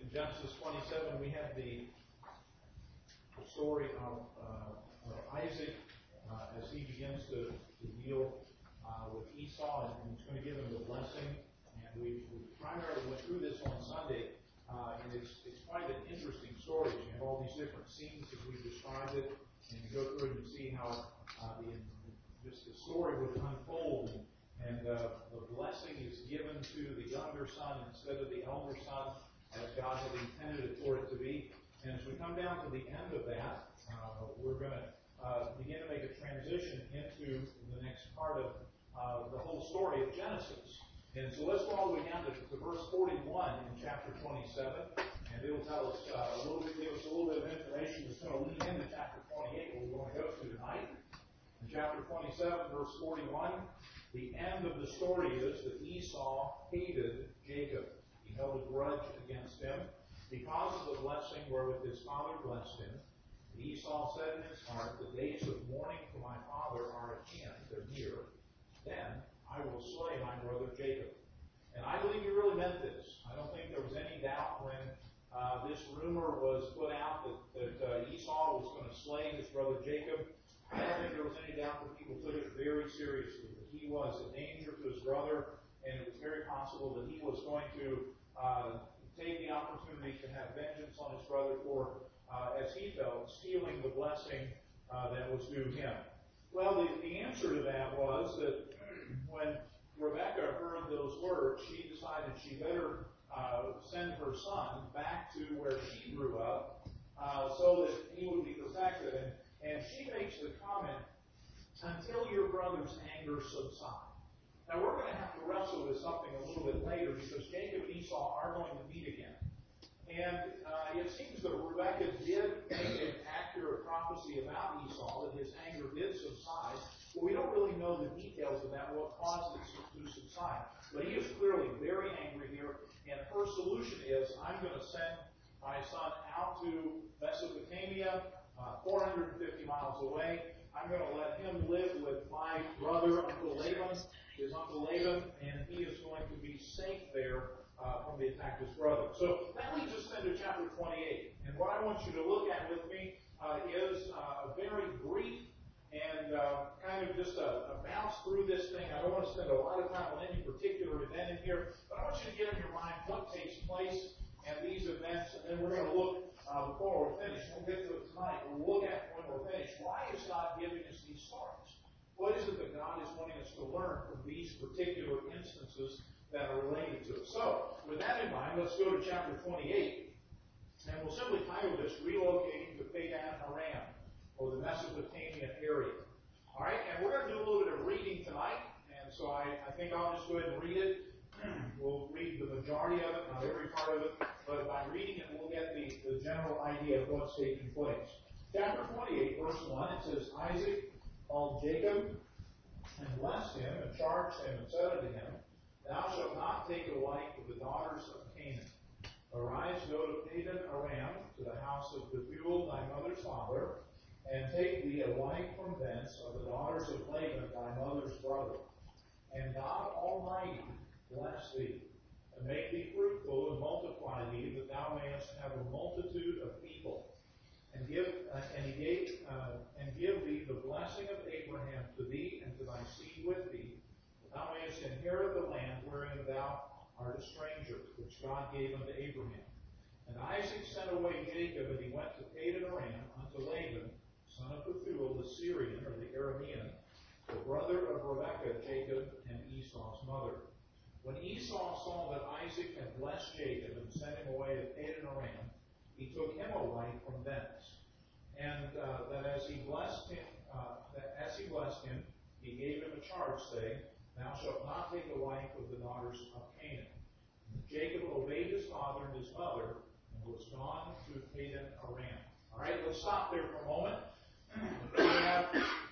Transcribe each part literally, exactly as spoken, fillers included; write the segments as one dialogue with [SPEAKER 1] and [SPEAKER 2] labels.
[SPEAKER 1] In Genesis twenty-seven, we have the, the story of, uh, of Isaac uh, as he begins to, to deal uh, with Esau, and he's going to give him the blessing. And we, we primarily went through this on Sunday, uh, and it's it's quite an interesting story. You have all these different scenes as we described it, and you go through it and you see how uh, the just the story would unfold, and, and uh, the blessing is given to the younger son instead of the elder son, as God had intended it for it to be. And as we come down to the end of that, uh, we're going to uh, begin to make a transition into the next part of uh, the whole story of Genesis. And so let's go all the way down to, to verse forty-one in chapter twenty-seven, and it'll tell us uh, a little bit, give us a little bit of information that's going to lead into chapter twenty-eight, where we want to go to tonight. In chapter twenty-seven, verse forty-one, the end of the story is that Esau hated Jacob. He held a grudge against him because of the blessing wherewith his father blessed him. And Esau said in his heart, the days of mourning for my father are at hand, they're near. Then I will slay my brother Jacob. And I believe he really meant this. I don't think there was any doubt when uh, this rumor was put out that, that uh, Esau was going to slay his brother Jacob. I don't think there was any doubt that people took it very seriously, that he was a danger to his brother, and it was very possible that he was going to uh, take the opportunity to have vengeance on his brother for, uh, as he felt, stealing the blessing uh, that was due him. Well, the, the answer to that was that when Rebekah heard those words, she decided she better uh, send her son back to where she grew up uh, so that he would be protected. And, and she makes the comment, until your brother's anger subsides. Now, we're going to have to wrestle with something a little bit later because Jacob and Esau are going to meet again. And uh, it seems that Rebekah did make an accurate prophecy about Esau, that his anger did subside. But we don't really know the details of that, what caused it to subside. But he is clearly very angry here. And her solution is, I'm going to send my son out to Mesopotamia, uh, four hundred fifty miles away. I'm going to let him live with my brother, Uncle Laban, his Uncle Laban, and he is going to be safe there uh, from the attack of his brother. So that leads us then to chapter twenty-eight. And what I want you to look at with me uh, is uh, a very brief and uh, kind of just a, a bounce through this thing. I don't want to spend a lot of time on any particular event in here, but I want you to get in your mind what takes place and these events, and then we're going to look uh, before we're finished. We'll get to it tonight. We'll look at when we're finished. Why is God giving us these stories? What is it that God is wanting us to learn from these particular instances that are related to it? So, with that in mind, let's go to chapter twenty-eight, and we'll simply title this Relocating to Padan Aram, or the Mesopotamian area. All right, and we're going to do a little bit of reading tonight, and so I, I think I'll just go ahead and read it. We'll read the majority of it, not every part of it, but by reading it, we'll get the, the general idea of what's taking place. Chapter twenty-eight, verse one, it says, Isaac called Jacob and blessed him and charged him and said unto him, Thou shalt not take a wife of the daughters of Canaan. Arise, go to Padan Aram, to the house of Bethuel thy mother's father, and take thee a wife from thence of the daughters of Laban thy mother's brother. And God Almighty bless thee, and make thee fruitful, and multiply thee, that thou mayest have a multitude of people. And give, uh, and he gave, uh, and give thee the blessing of Abraham to thee and to thy seed with thee, that thou mayest inherit the land wherein thou art a stranger, which God gave unto Abraham. And Isaac sent away Jacob, and he went to Padan Aram unto Laban, son of Bethuel, the Syrian, or the Aramean, the brother of Rebekah, Jacob, and Esau's mother. When Esau saw that Isaac had blessed Jacob and sent him away to Padan Aram, he took him a wife from thence. And uh, that as he blessed him, uh, that as he blessed him, he gave him a charge, saying, Thou shalt not take a wife of the daughters of Canaan. And Jacob obeyed his father and his mother, and was gone to Padan Aram. All right, let's stop there for a moment. We have,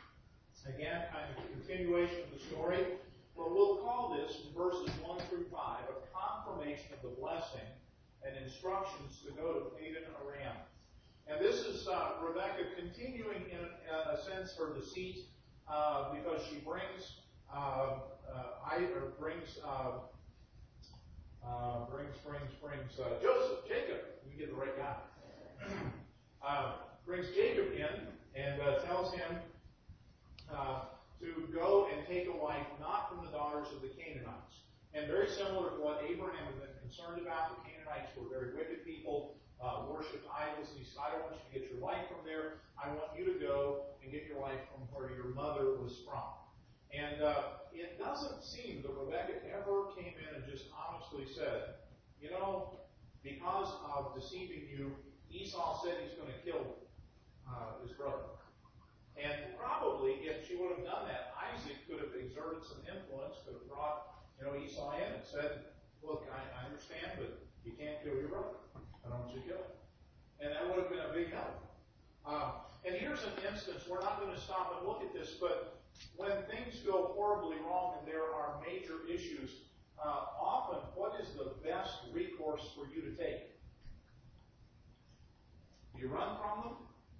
[SPEAKER 1] again, kind of a continuation of the story. But we'll call this, in verses one through five, a confirmation of the blessing and instructions to go to Padan Aram. And this is uh, Rebekah continuing, in a, a sense, her deceit, uh, because she brings, uh, uh, I, or brings, uh, uh, brings, brings, brings uh, Joseph, Jacob, the right guy. uh, brings Jacob in and uh, tells him uh, to go and take a wife not from the daughters of the Canaanites. And very similar to what Abraham had been concerned about, the Canaanites were very wicked people, uh, worshipped idols. And he said, I don't want you to get your wife from there. I want you to go and get your wife from where your mother was from. And uh, it doesn't seem that Rebekah ever came in and just honestly said, you know, because of deceiving you, Esau said he's going to kill uh, his brother. And probably, if she would have done that, Isaac could have exerted some influence, could have brought, you know, Esau in and said, look, I, I understand, but you can't kill your brother. I don't want you to kill him. And that would have been a big help. Um, and here's an instance, we're not going to stop and look at this, but when things go horribly wrong and there are major issues, uh, often what is the best recourse for you to take? Do you run from them?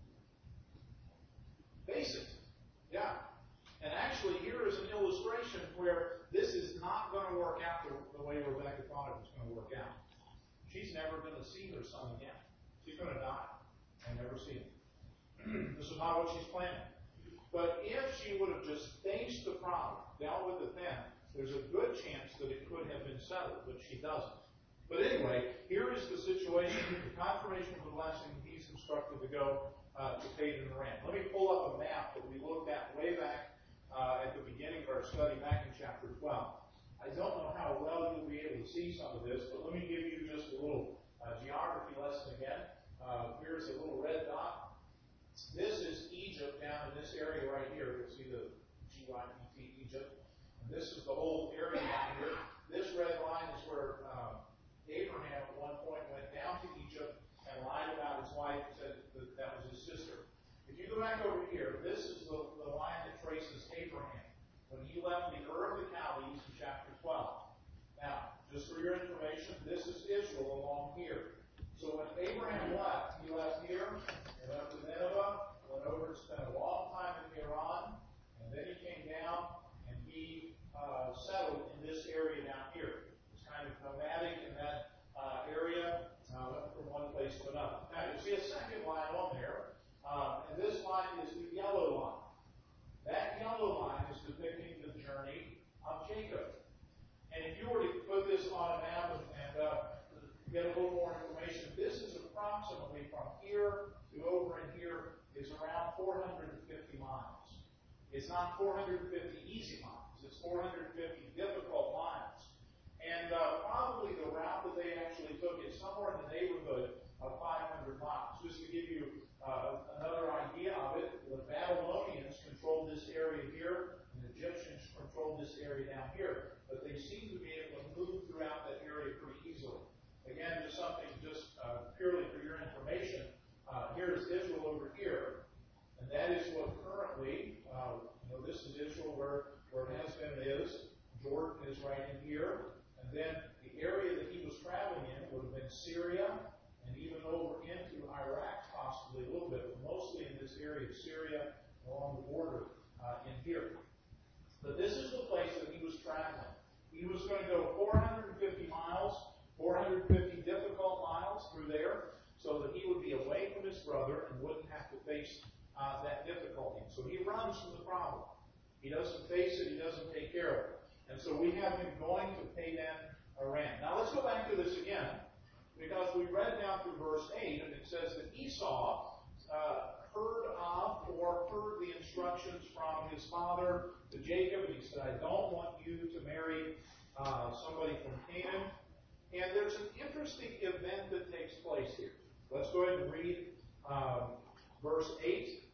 [SPEAKER 1] Face it. Yeah. And actually, here is an illustration where this is not going to work out the, the way Rebekah thought it was going to work out. She's never going to see her son again. She's going to die and never see him. This is not what she's planning. But if she would have just faced the problem, dealt with it then, there's a good chance that it could have been settled, but she doesn't. But anyway, here is the situation. The confirmation of the blessing, he's instructed to go uh, to Padan Aram. Let me pull up a map that we looked at way back uh, at the beginning of our study back in chapter twelve. I don't know how well you'll be able to see some of this, but let me give you just a little uh, geography lesson again. Uh, here's a little red dot. This is Egypt down in this area right here. You'll see the G Y P T, Egypt. And this is the whole area down here. This red line is where um, Abraham at one point went down to Egypt and lied about his wife and said that that was his sister. If you go back over here, this is the, the line that traces Abraham when he left the Ur of the Chaldees in chapter twelve. Now, just for your information, this is Israel along here. So when Abraham left, he left here and went to Nineveh, went over and spent a long time in Iran, and then he came down and he uh, settled in this area down here. It's kind of nomadic in that uh, area, uh, went from one place to another. Now you see a second line on there, um, and this line is the yellow line. That yellow line is depicting the journey of Jacob. And if you were to put this on a map and, and uh, get a little more information, this is approximately from here to over in here is around four hundred fifty miles. It's not four hundred fifty easy miles. It's four hundred fifty difficult miles. And uh, probably the route that they actually took is somewhere in the neighborhood of five hundred miles. Just to give you uh, another idea of it, the Babylonians controlled this area here, and the Egyptians controlled this area down here. But they seem to be able to move throughout that area pretty easily. Again, just something just uh, purely for your information. Uh, here is Israel over here, and that is what currently, uh, you know, this is Israel where, where it has been is. Jordan is right in here. And then the area that he was traveling in would have been Syria, and even over into Iraq possibly a little bit, but mostly in this area of Syria along the border uh, in here. But this is the place that he was traveling. He was going to go four hundred fifty miles, four hundred fifty difficult miles through there, so that he would be away from his brother and wouldn't have to face uh, that difficulty. So he runs from the problem. He doesn't face it. He doesn't take care of it. And so we have him going to Padan Aram. Now let's go back to this again, because we read down through verse eight, and it says that Esau uh, heard of or heard the instructions from his father to Jacob, and he said, I don't want you to marry uh, somebody from Canaan. And there's an interesting event that takes place here. Let's go ahead and read um, verse eight.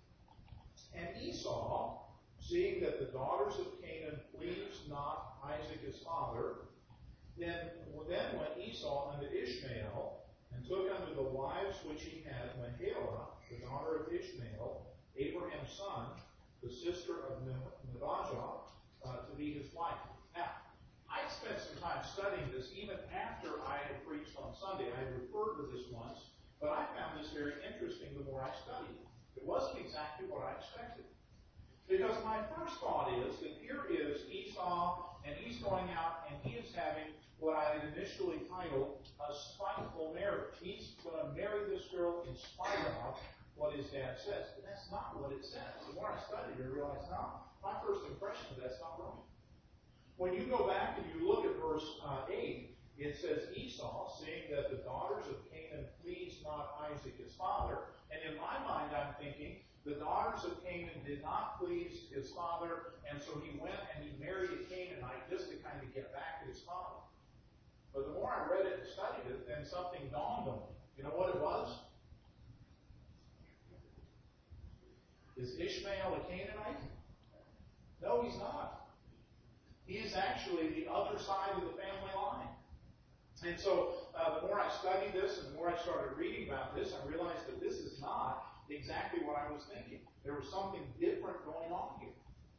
[SPEAKER 1] And Esau, seeing that the daughters of Canaan pleased not Isaac his father, then, then went Esau unto Ishmael, and took unto the wives which he had Mahlah, the daughter of Ishmael, Abraham's son, the sister of Nebajoth, uh, to be his wife. Now, I spent some time studying this even after I had preached on Sunday. I had referred to this once, but I found this very interesting the more I studied it. It wasn't exactly what I expected. Because my first thought is that here is Esau, and he's going out and he is having what I had initially titled a spiteful marriage. He's going going to marry this girl in spite of what his dad says. But that's not what it says. The more I studied it, I realized, no, my first impression is that's not right. When you go back and you look at verse uh, eight, it says, Esau, seeing that the daughters of Canaan pleased not Isaac his father, and in my mind I'm thinking, the daughters of Canaan did not please his father, and so he went and he married a Canaanite just to kind of get back at his father. But the more I read it and studied it, then something dawned on me. You know what it was? Is Ishmael a Canaanite? No, he's not. He is actually the other side of the family line. And so uh, the more I studied this and the more I started reading about this, I realized that this is not exactly what I was thinking. There was something different going on here.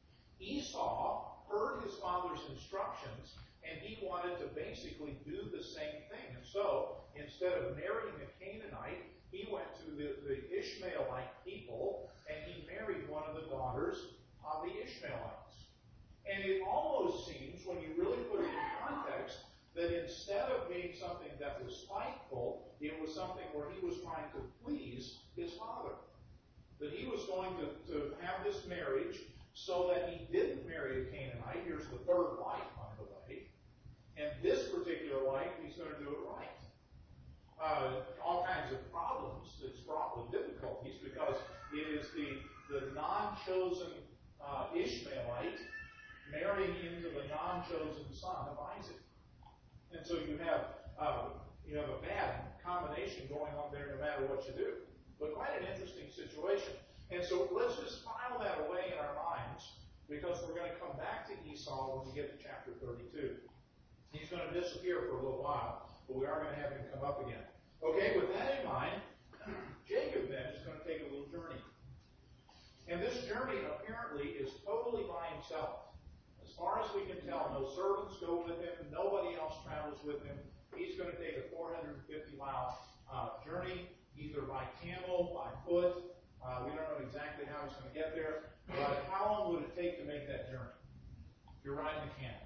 [SPEAKER 1] Esau heard his father's instructions, and he wanted to basically do the same thing. And so, instead of marrying a Canaanite, he went to the, the Ishmaelite people, and he married one of the daughters of the Ishmaelites. And it almost seems, when you really put it in context, that instead of being something that was spiteful, it was something where he was trying to please his father. That he was going to, to have this marriage so that he didn't marry a Canaanite. Here's the third wife, by the way. And this particular wife, he's going to do it right. Uh, all kinds of problems. It's fraught with difficulties because it is the, the non-chosen uh, Ishmaelite marrying into the non-chosen son of Isaac. And so you have uh, you have a bad combination going on there no matter what you do. But quite an interesting situation. And so let's just file that away in our minds because we're going to come back to Esau when we get to chapter thirty-two. He's going to disappear for a little while, but we are going to have him come up again. Okay, with that in mind, Jacob then is going to take a little journey. And this journey apparently is totally by himself. As far as we can tell, no servants go with him. Nobody else travels with him. He's going to take a four hundred fifty mile uh, journey, either by camel, by foot. Uh, we don't know exactly how he's going to get there. But how long would it take to make that journey? You're riding a camel.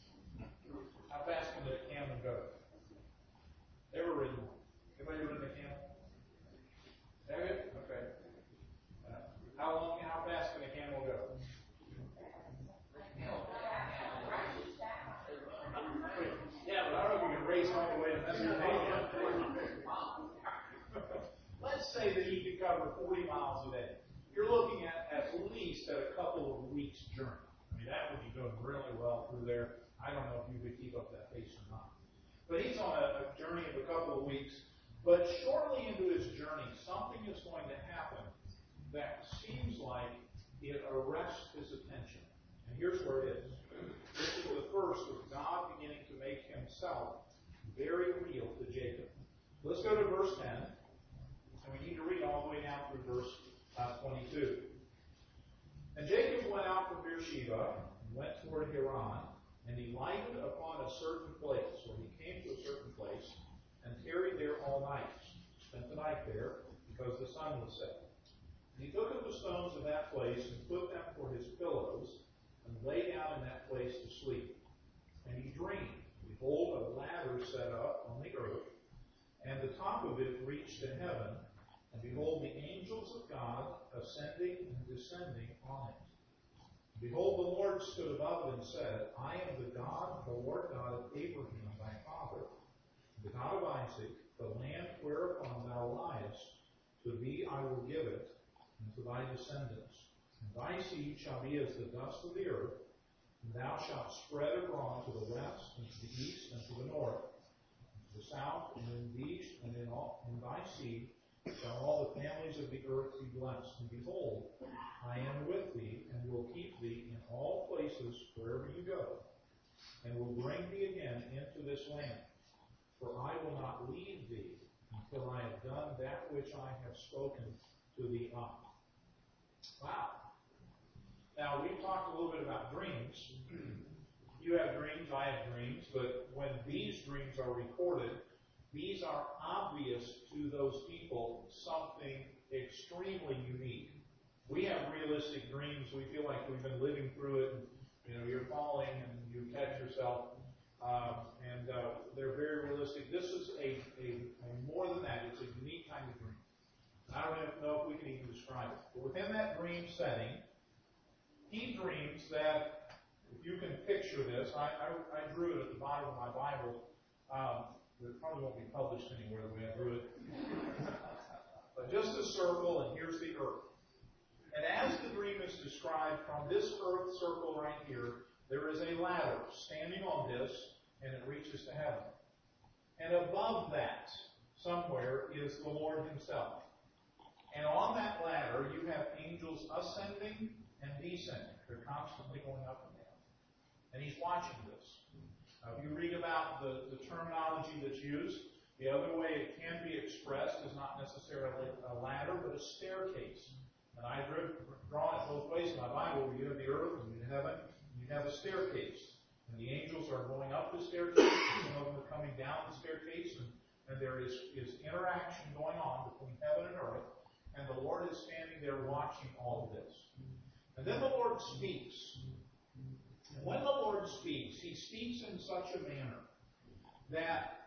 [SPEAKER 1] How fast can the camel go? Ever ridden one? Anybody ridden a camel? Have you? Okay. Uh, how long? How fast can a camel go? Yeah, but I don't know if you can race all the way to Mesopotamia. Let's say that you could cover forty miles a day. You're looking at at least at a couple of weeks' journey. I mean, that would be doing really well through there. I don't know if you could keep up that pace or not. But he's on a, a journey of a couple of weeks. But shortly into his journey, something is going to happen that seems like it arrests his attention. And here's where it is. This is the first of God beginning to make himself very real to Jacob. Let's go to verse ten. And we need to read all the way down through verse uh, twenty-two. And Jacob went out from Beersheba and went toward Haran, and he lighted upon a certain place, or he came to a certain place, and tarried there all night. Spent the night there, because the sun was setting. And he took of the stones of that place, and put them for his pillows, and lay down in that place to sleep. And he dreamed, behold, a ladder set up on the earth, and the top of it reached to heaven, and behold, the angels of God ascending and descending on it. Behold, the Lord stood above it and said, I am the God, the Lord God of Abraham thy father, the God of Isaac. The land whereupon thou liest, to thee I will give it, and to thy descendants. And thy seed shall be as the dust of the earth, and thou shalt spread abroad to the west, and to the east, and to the north, and to the south, and in these, and in all in thy seed shall all the families of the earth be blessed. And behold, I am with thee, and will keep thee in all places wherever you go, and will bring thee again into this land. For I will not leave thee until I have done that which I have spoken to thee of. Wow. Now, we've talked a little bit about dreams. You have dreams, I have dreams, but when these dreams are recorded, these are obvious to those people something extremely unique. We have realistic dreams. We feel like we've been living through it. And, you know, you're falling and you catch yourself. Um, and uh, they're very realistic. This is a, a, a more than that. It's a unique I don't even know if we can even describe it. But within that dream setting, he dreams that, if you can picture this, I, I, I drew it at the bottom of my Bible. Um, it probably won't be published anywhere the way I drew it. But just a circle, and here's the earth. And as the dream is described, from this earth circle right here, there is a ladder standing on this, and it reaches to heaven. And above that, somewhere, is the Lord himself. And on that ladder, you have angels ascending and descending. They're constantly going up and down. And he's watching this. Now, if you read about the, the terminology that's used, the other way it can be expressed is not necessarily a ladder, but a staircase. And I've drawn it both ways in my Bible, where you have the earth and you have heaven, and you have a staircase. And the angels are going up the staircase, and some of them are coming down the staircase, and, and there is, is interaction going on between heaven and earth, and the Lord is standing there watching all of this. And then the Lord speaks. And when the Lord speaks, he speaks in such a manner that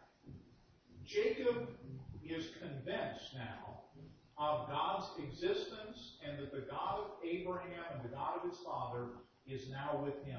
[SPEAKER 1] Jacob is convinced now of God's existence, and that the God of Abraham and the God of his father is now with him.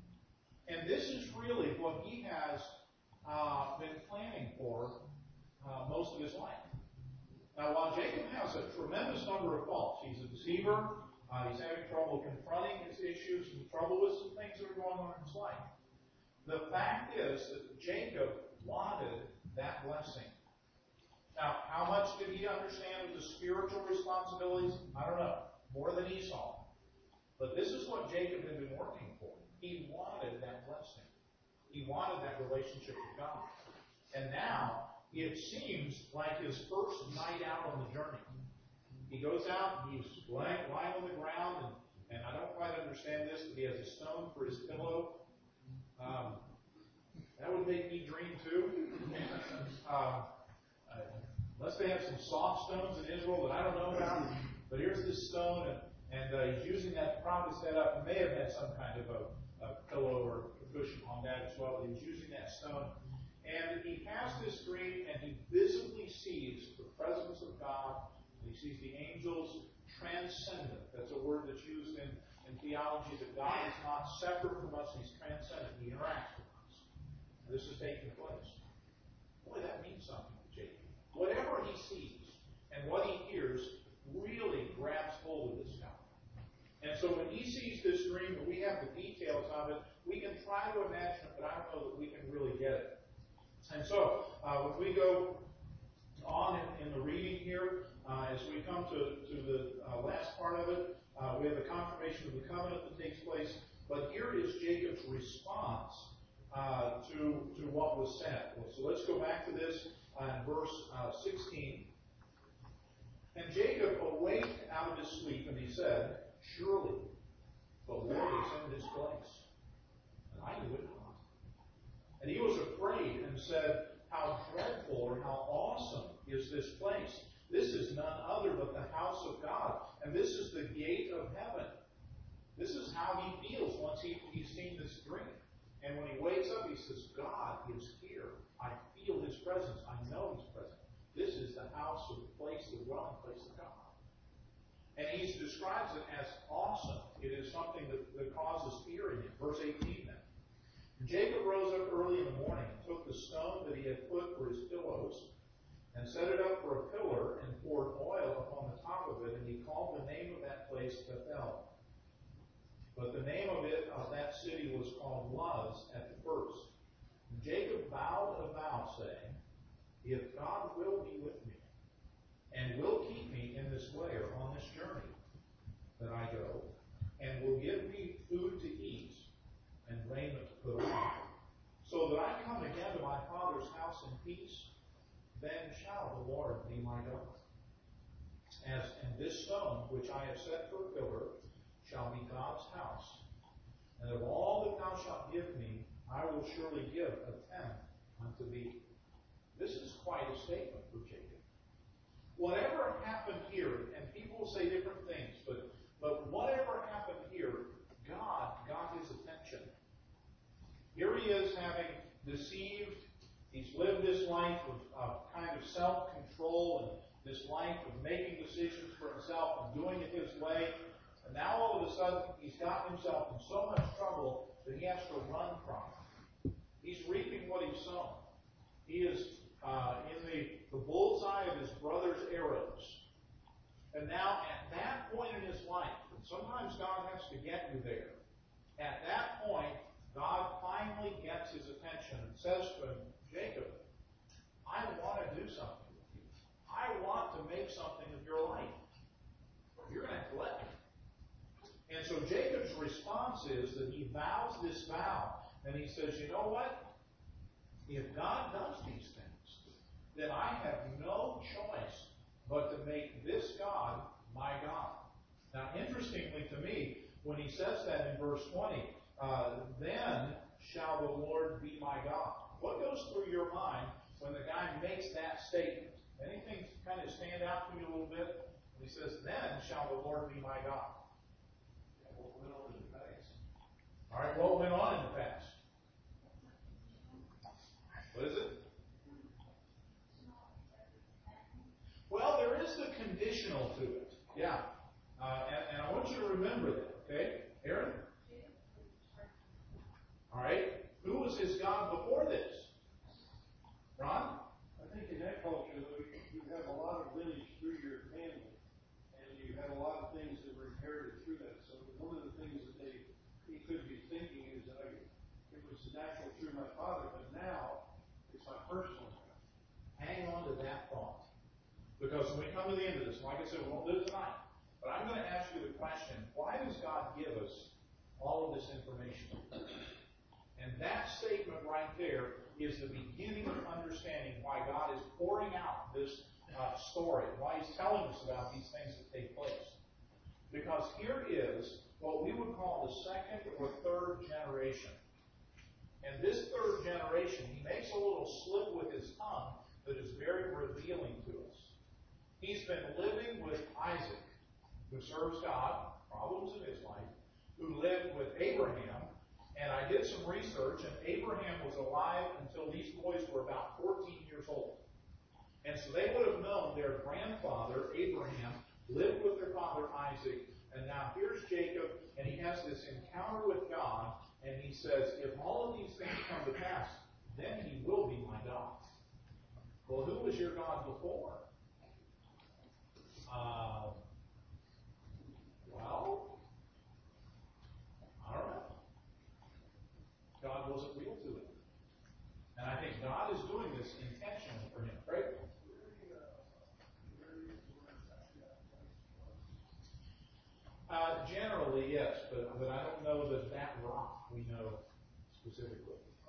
[SPEAKER 1] And this is really what he has uh, been planning for uh, most of his life. Now, while Jacob has a tremendous number of faults, he's a deceiver, uh, he's having trouble confronting his issues, and trouble with some things that are going on in his life. The fact is that Jacob wanted that blessing. Now, how much did he understand of the spiritual responsibilities? I don't know. More than Esau. But this is what Jacob had been working for. He wanted that blessing. He wanted that relationship with God. And now, it seems like his first night out on the journey. He goes out, and he's lying, lying on the ground, and, and I don't quite understand this, but he has a stone for his pillow. Um, that would make me dream too. um, uh, unless they have some soft stones in Israel that I don't know about. But here's this stone, and, and uh, he's using that to prop his head up. He may have had some kind of a, a pillow or a cushion on that as well. He was using that stone. And he has this dream, and he visibly sees the presence of God. He sees the angels transcendent. That's a word that's used in, in theology, that God is not separate from us. He's transcendent. He interacts with us. And this is taking place. Boy, that means something to Jacob. Whatever he sees and what he hears really grabs hold of this guy. And so when he sees this dream, and we have the details of it, we can try to imagine it, but I don't know that we can really get it. And so, uh, when we go on in, in the reading here, uh, as we come to, to the uh, last part of it, uh, we have the confirmation of the covenant that takes place. But here is Jacob's response uh, to, to what was said. So let's go back to this uh, in verse uh, sixteen. And Jacob awaked out of his sleep, and he said, "Surely the Lord is in this place, and I knew it not." And he was afraid and said, "How dreadful or how awesome is this place? This is none other but the house of God, and this is the gate of heaven." This is how he feels once he, he's seen this dream. And when he wakes up, he says, God is here. I feel his presence. I know he's present. This is the house or the place, the dwelling place of God. And he describes it as awesome. It is something that, that causes fear in him. Verse eighteen then. Jacob rose up early in the morning and took the stone that he had put for his pillows and set it up for a pillar and poured oil upon the top of it, and he called the name of that place Bethel. But the name of it, of that city, was called Luz at the first. And Jacob vowed a vow, saying, "If God will be with me, and will keep me in this way or on this journey that I go, and will give me food to eat and raiment to put on, so that I come again to my father's house in peace, then shall the Lord be my God. As and this stone which I have set for a pillar shall be God's house. And of all that thou shalt give me, I will surely give a tenth unto thee." This is quite a statement for Jacob. Whatever happened here, and people will say different things, but, but whatever happened here, God got his attention. Here he is having deceived. He's lived this life of, of kind of self-control and this life of making decisions for himself and doing it his way. And now all of a sudden, he's gotten himself in so much trouble that he has to run from it. He's reaping what he's sown. He is uh, in the, the bullseye of his brother's arrows. And now, at that point in his life, and sometimes God has to get you there, at that point, God finally gets his attention and says to him, Jacob, I want to do something with you. I want to make something of your life. You're going to have to let me. And so Jacob's response is that he vows this vow. And he says, you know what? If God does these things, then I have no choice but to make this God my God. Now, interestingly to me, when he says that in verse twenty, uh, then shall the Lord be my God. What goes through your mind when the guy makes that statement? Anything kind of stand out to you a little bit? When he says, then shall the Lord be my God.
[SPEAKER 2] What went on in the past?
[SPEAKER 1] All right, what went on in the past? What is it? Well, there is the conditional to it. Yeah. Uh, and, and I want you to remember that, okay? Aaron? All right. Who was his God before this? Ron?
[SPEAKER 3] I think in that culture, though, you have a lot of lineage through your family, and you had a lot of things that were inherited through that. So one of the things that they he could be thinking is that I, it was natural through my father, but now it's my personal God.
[SPEAKER 1] Hang on to that thought. Because when we come to the end of this, like I said, we won't do it tonight, but I'm going to ask you the question, why does God give us all of this information? And that statement right there is the beginning of understanding why God is pouring out this uh, story, why he's telling us about these things that take place. Because here is what we would call the second or third generation. And this third generation, he makes a little slip with his tongue that is very revealing to us. He's been living with Isaac, who serves God, problems in his life, who lived with Abraham. And I did some research, and Abraham was alive until these boys were about fourteen years old. And so they would have known their grandfather, Abraham, lived with their father, Isaac. And now here's Jacob, and he has this encounter with God, and he says, if all of these things come to pass, then he will be my God. Well, who was your God before? Uh, well, I don't know. God wasn't real to him. And I think God is doing this intentionally for him, right? Uh, generally, yes, but, but I don't know that that rock we know specifically.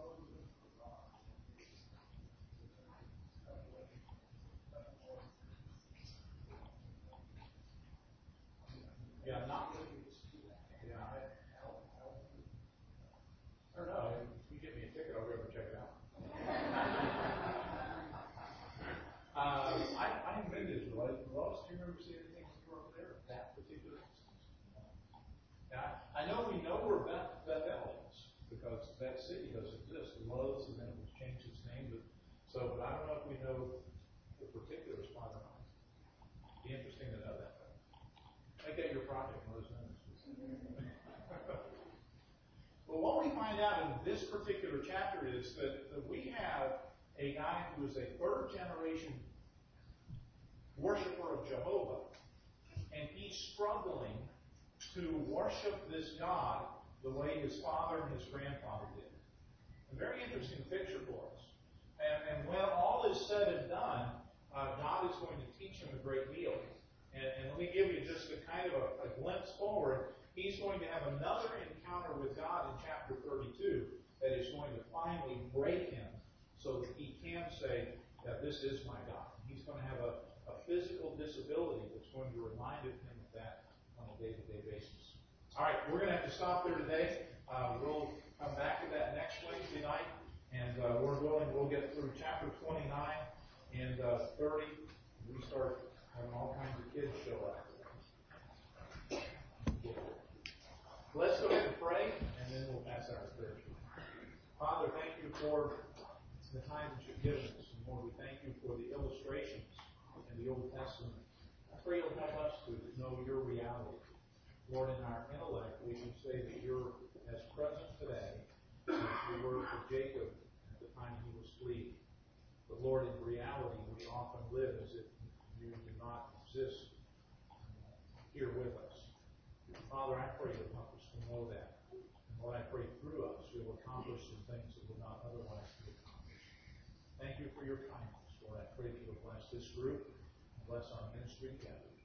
[SPEAKER 1] Yeah, not yeah, I, I don't know. If you get me a ticket, I'll go over and check it out. uh, I, I haven't been to Israel. Lois, do you remember seeing anything when you were over there? That particular instance? Now, I know we know where Beth, Bethel is because that city does exist. Lowe's, and then it was changed its name. But, so, but I don't know if we know the particular spot or not. It'd be interesting to know that. Make that your project, let us know. Well, what we find out in this particular chapter is that, that we have a guy who is a third generation worshiper of Jehovah, and he's struggling to worship this God the way his father and his grandfather did. A very interesting picture for us. And, and when all is said and done, uh, God is going to teach him a great deal. And, and let me give you just a kind of a, a glimpse forward. He's going to have another encounter with God in chapter thirty-two that is going to finally break him so that he can say that this is my God. He's going to have a, a physical disability that's going to remind him of that on a day-to-day basis. All right, we're going to have to stop there today. Uh, we'll come back to that next Wednesday night, and uh, we're going, we'll get through chapter twenty-nine and uh, thirty. We start having all kinds of kids show up. Let's go ahead and pray, and then we'll pass out spiritually. Father, thank you for the time that you've given us. And Lord, we thank you for the illustrations in the Old Testament. I pray you'll help us to know your reality. Lord, in our intellect, we can say that you're as present today as you were for Jacob at the time he was fleeing. But Lord, in reality, we often live as if you do not exist here with us. Father, I pray you'll help us to know that. And Lord, I pray through us you'll accomplish some things that would not otherwise be accomplished. Thank you for your kindness. Lord, I pray that you'll bless this group and bless our ministry together.